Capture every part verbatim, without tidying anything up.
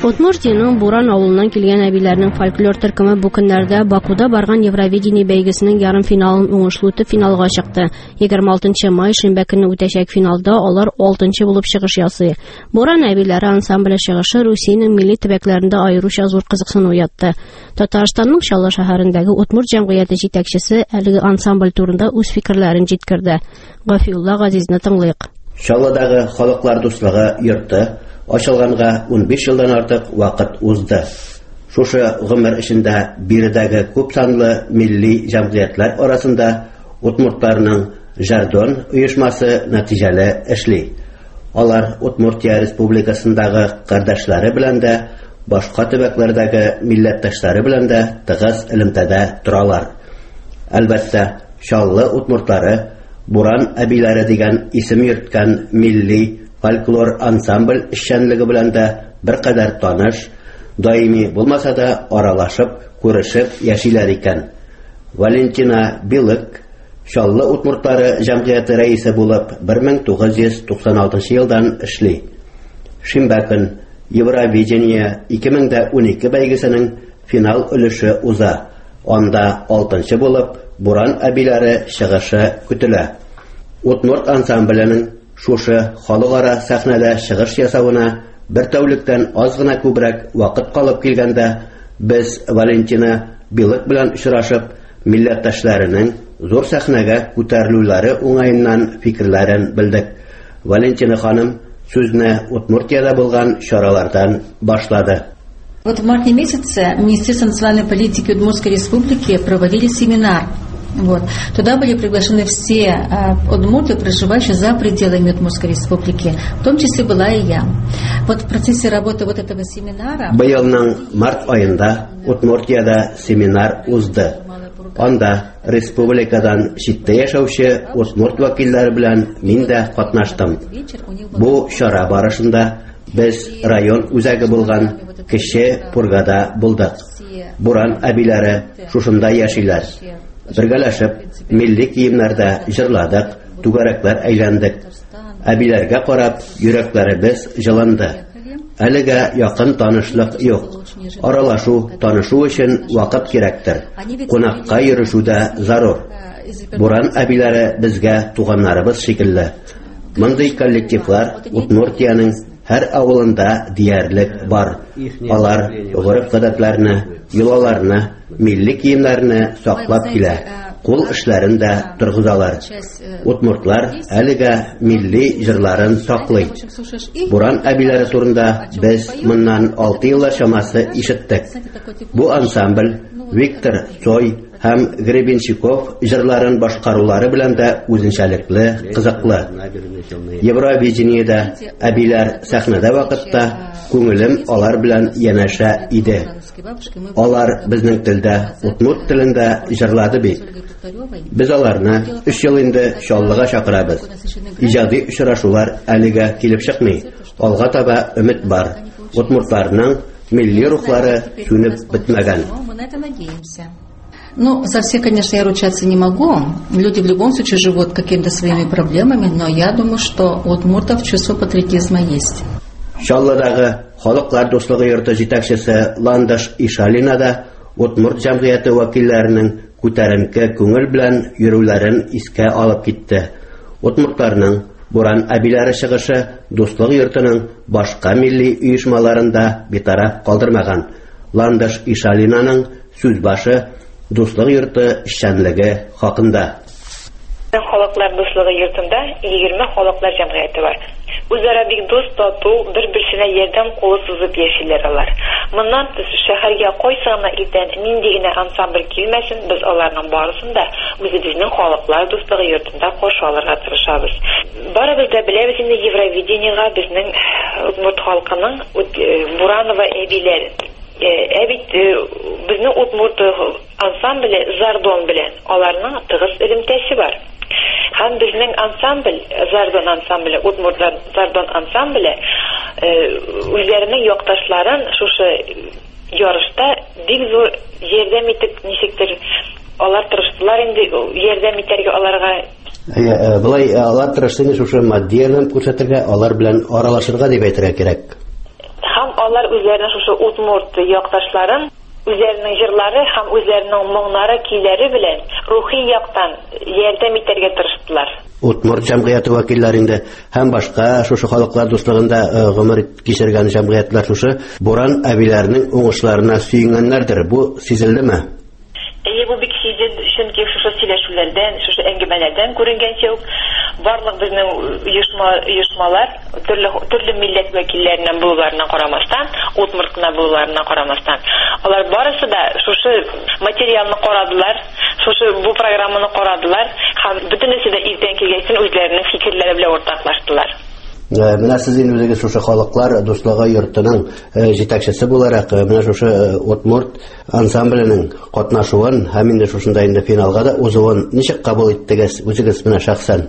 Удмуртияның Буран авылынан килгән әбиләрнең фольклор төркеме бу көннәрдә Бакуда барган Евровидение бәйгесенең ярым финалын уңышлы үтеп финалга чыкты. егерме алтынчы май шимбә көнне үтәчәк финалда алар алтынчы булып чыгыш ясый. Буран әбиләре ансамбле чыгышы Русиянең милли төбәкләрендә аеруча зур кызыксыну уятты. Татарстанның Чаллы шәһәрендәге Удмурт җәмгыяте җитәкчесе әлеге ансамбль турында үз фикерләрен җиткерде. Гафиулла Газизны тыңлыйк. Чаллыдагы халыклар дуслыгы йорты ачылганга ун биш елдан артык вакыт узды. Шушы гомер эчендә биредәге күп санлы милли җәмгыятьләр арасында удмуртларның Жардон оешмасы нәтиҗәле эшли. Алар Удмуртия республикасындагы кардәшләре белән дә, башка төбәкләрдәге милләттәшләре белән дә тыгыз элемтәдә торалар. Әлбәттә, Чаллы удмуртлары Буран әбиләре дигән исем йөрткән милли фольклор ансамбль эшчәнлеге белән дә беркадәр таныш, даими булмаса да аралашып, күрешеп яшиләр икән. Валентина Билык Чаллы удмуртлары җәмгыяте рәисе булып бер мең тугыз йөз туксан алтынчы елдан эшли. Шимбә көн Евровидение ике мең унике бәйгесенең финал өлеше уза. Анда алтынчы булып Буран әбиләре чыгышы көтелә. Удмурт ансамбленең шушы халыкара сәхнәдә чыгыш ясавына бер тәүлектән аз гына күбрәк вакыт калып килгәндә, без Валентина Билык белән очрашып, милләттәшләренең зур сәхнәгә күтәрелүләре уңаеннан фикерләрен белдек. Валентина ханым сүзне Удмуртиядә булган чаралардан башлады. Вот в марте месяце Министерство национальной политики Удмуртской республики проводили семинар. Вот. Туда были приглашены все э, удмурты, проживающие за пределами Удмуртской республики. В том числе была и я. Вот в процессе работы вот этого семинара... Быелның март айында Удмуртиядә семинар узды. Анда республикадан читтә яшәүче удмурт вәкилләре белән мин дә катнаштым. Бу чара барышында без район үзәге булган Кече Пургада булдык. Буран әбиләре шушында яшиләр. Бергәләшеп, милли киемнәрдә җырладык, түгәрәкләр әйләндек. Әбиләргә карап, йөрәкләребез җылынды. Әлегә якын танышлык юк. Аралашу, танышу өчен вакыт кирәктер. Кунакка йөрү дә зарур. Буран әбиләре безгә туганнарыбыз шикелле. Мондый коллективлар Удмуртияның һәр авылында диярлек бар. Алар гореф-гадәтләрне, йолаларны, милли киемнәрне саклап килә. Кул эшләрен дә торгызалар. Удмуртлар әлегә милли җырларын саклый. Буран әбиләре турында без моннан алты ел чамасы ишеттек. Бу ансамбль Виктор Цой һәм Гребенщиков җырларын башкарулары белән дә үзенчәлекле, кызыклы. Евровидениедә әбиләр сәхнәдә вакытта күңелем алар белән янәшә иде. Алар безнең телдә, удмурт телендә җырлады бит. Без аларны өч ел инде Чаллыга чакырабыз. Иҗади очрашулар әлегә килеп чыкмый. Алга таба өмет бар. Удмуртларның милли рухлары сүнеп бетмәгән. Ну, за все, конечно, я ручаться не могу. Люди в любом случае живут какими-то своими проблемами, но я думаю, что у удмуртов чувство патриотизма есть. Чаллыдагы халыклар дуслыгы йорты җитәкчесе Ландаш Ишалина да Удмурт җәмгыяте вәкилләренең күтәренке күңел белән йөрүләрен искә алып китте. Удмуртларның Буран әбиләре чыгышы дуслык йортының башка милли оешмаларында битараф калдырмаган. Ландаш Ишалинаның сүз башы дуслык йорты эшчәнлеге хакында. Халыклар дуслыгы йортында егерме халыклар җәмгыяте бар. Үзара бик дус, тату, бер-берсенә ярдәм кулы сузып яшиләр алар. Моннан тыш шәһәргә кайсына илдән нинди генә ансамбль килмәсен, без аларның барысын да үзебезнең халыклар дуслыгы йортында куша алырга тырышабыз. Барыбыз да беләбез инде Евровидениегә безнең удмурт халкының Буранова әбиләре. Әбит безнең удмурт ансамбле Зардон белән аларның тыгыз элемтәсе бар. Һәм безнең ансамбль, Зардон ансамбле, Удмурт Зардон ансамбле үзләренең якташларын шушы ярышта бик зур ярдәм итеп ничектер алар тырыштылар инде ярдәм итәргә аларга. Булай алар тырышты шушы матди ярдәм күрсәтергә, алар белән аралашырга дип әйтергә кирәк. Һәм алар үзләренең шушы Удмурт якташларын үзләренең җырлары һәм үзләренең моңнары, көйләре белән рухи яктан ярдәм итәргә тырыштылар. Удмурт җәмгыяте вәкилләрендә һәм башка шушы халыклар дуслыгында гомер кичергән җәмгыятьләр шушы Буран әбиләренең уңышларына сөйгәннәрдер. Бу сизелдеме? Әйе, бу бик сизелде, чөнки шушы сөйләшүләрдән, шушы әңгәмәләрдән күренгәнчә үк барлык безнең оешма оешмалар төрле төрле милләт вәкилләреннән булуларына карамастан, Удмуртна булуларына карамастан, алар барысы да шушы материалны карадылар, шушы бу программаны карадылар һәм бөтенесе дә иртән килгәнсен үзләренең фикерләре белән уртаклаштылар. Менә сез инде үзегез шушы халыклар дуслыгы йортының җитәкчесе буларак, менә шушы Удмурт ансамбленең катнашуын һәм инде шушында инде финалга да узуын ничек кабул иттегез үзегез менә шәхсән?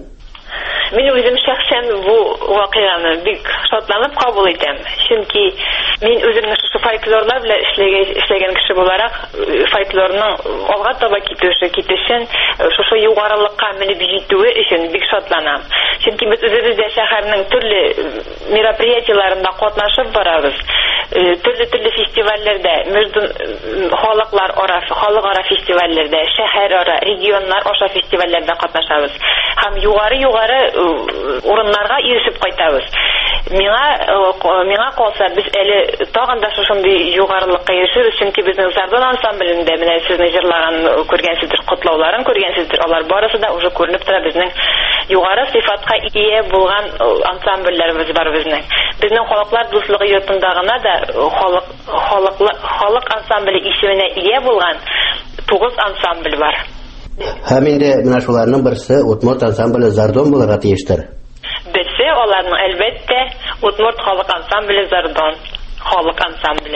Мин үзем шәхсән бу вакыйганы бик шатланып кабул итәм. Чөнки мин үземне шушы фольклорлар белән эшләгән эшләгән кеше буларак, фольклорның алга таба китүше, китешен, шушы югарылыкка менеп җитүе өчен бик шатланам. Чөнки без үзебез дә шәһәрнең төрле мероприятиеларында катнашып барабыз. Төрле-төрле фестивальләрдә, между халыклар арасы, халыкара фестивальләрдә, шәһәрара, регионнар аша фестивальләрдә катнашабыз. Һәм югары-югары урыннарга ирешеп кайтабыз. Миңа миңа калса, без әле тагын да шушындый югарылыкка ирешебез, чөнки безнең Зардон ансамблендә менә сезне җырлаган күргәнсездер, котлауларын күргәнсездер. Алар барысы да уже күренеп тора, безнең югары сыйфатка ия булган ансамбльләребез бар безнең. Безнең халыклар дуслыгы йортында гына да халык халыклы халык ансамбле исеменә ия булган тугыз ансамбль бар. Һәм инде менә шуларның берсе Удмурт ансамбле Зардон булырга тиештер. Берсе аларның әлбәттә Удмурт халык ансамбле Зардон халык ансамбле.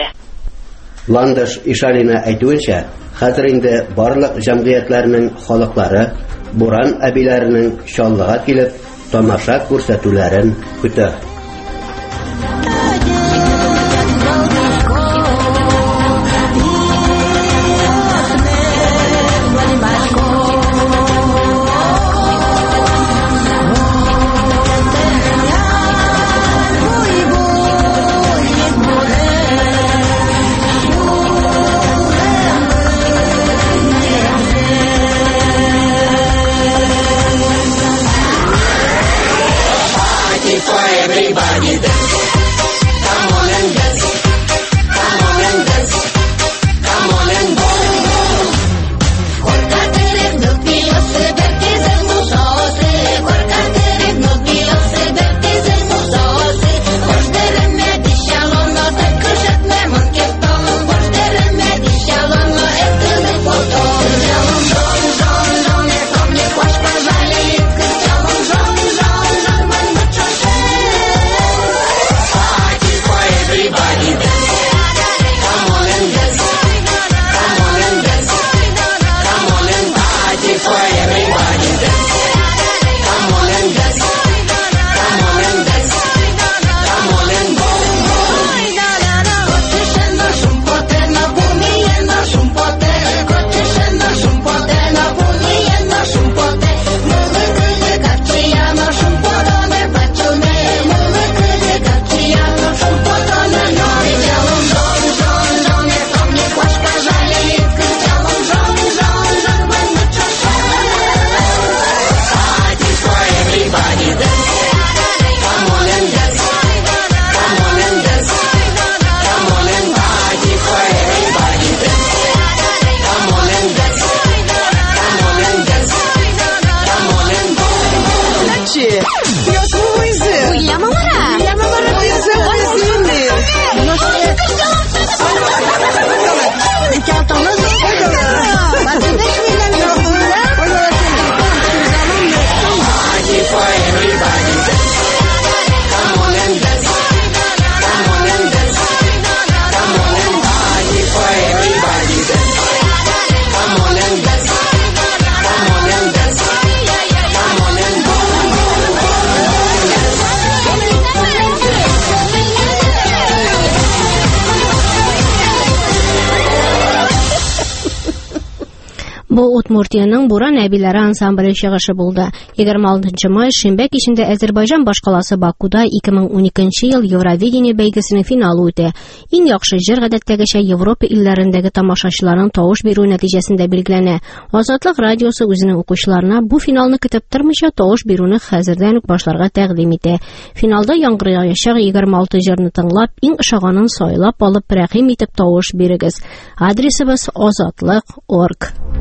Ландыш Ишалина әйтүенчә, хәзер инде барлык җәмгыятьләрнең халыклары Буран әбиләренең чаллыга килеп тамаша күрсәтүләрен көтә. Everybody dance. Come on and dance. Come on and dance. Come on and go. Corta terreno que eu sei que é moçoce. Corta terreno que eu sei que é moçoce. Corta remédio shalom, até que já me manqueto. Corta remédio shalom, é tudo foto. Shalom, shalom, shalom, shalom, é como me faz para valer. Shalom, shalom, shalom, shalom, mano, Бу Удмуртияның Буран әбиләре ансамбле чыгышы булды. егерме алтынчы май шимбә кичендә Азәрбайҗан башкаласы Бакуда ике мең уникенче ел Евровидение бәйгесенең финалы үтә. Иң яхшы җыр гадәттәгечә Европа илләрендәге тамашачыларның тавыш бирү нәтиҗәсендә билгеләнә. Азатлык радиосы үзенең укучыларына бу финалны көтеп тормыйча тавыш бирүне хәзердән үк башларга тәкъдим итә. Финалда яңгыраячак егерме алты җырны тыңлап, иң ошаганын сайлап алып, рәхим итеп тавыш бирегез. Адресыбыз азатлык точка орг.